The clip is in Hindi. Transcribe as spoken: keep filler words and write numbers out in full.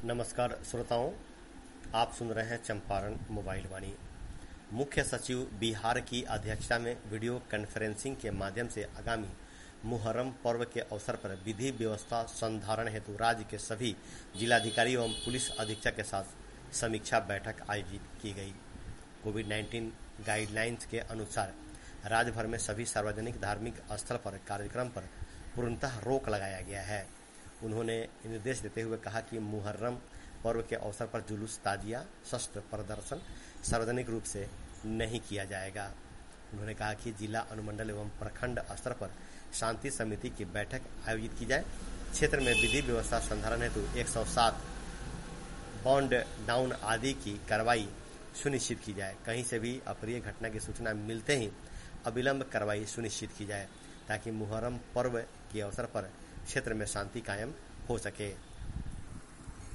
नमस्कार श्रोताओं, आप सुन रहे हैं चंपारण मोबाइल वाणी। मुख्य सचिव बिहार की अध्यक्षता में वीडियो कॉन्फ्रेंसिंग के माध्यम से आगामी मुहर्रम पर्व के अवसर पर विधि व्यवस्था संधारण हेतु राज्य के सभी जिलाधिकारी एवं पुलिस अधीक्षक के साथ समीक्षा बैठक आयोजित की गई। कोविड नाइन्टीन गाइडलाइंस के अनुसार राज्य भर में सभी सार्वजनिक धार्मिक स्थल पर कार्यक्रम पर पूर्णतः रोक लगाया गया है। उन्होंने निर्देश देते हुए कहा कि मुहर्रम पर्व के अवसर पर जुलूस, ताजिया, शस्त्र प्रदर्शन सार्वजनिक रूप से नहीं किया जाएगा। उन्होंने कहा कि जिला, अनुमंडल एवं प्रखंड स्तर पर शांति समिति की बैठक आयोजित की जाए। क्षेत्र में विधि व्यवस्था संधारण हेतु एक सौ सात बॉन्ड डाउन आदि की कार्रवाई सुनिश्चित की जाए। कहीं से भी अप्रिय घटना की सूचना मिलते ही अविलंब कार्रवाई सुनिश्चित की जाए ताकि मुहर्रम पर्व के अवसर पर क्षेत्र में शांति कायम हो सके।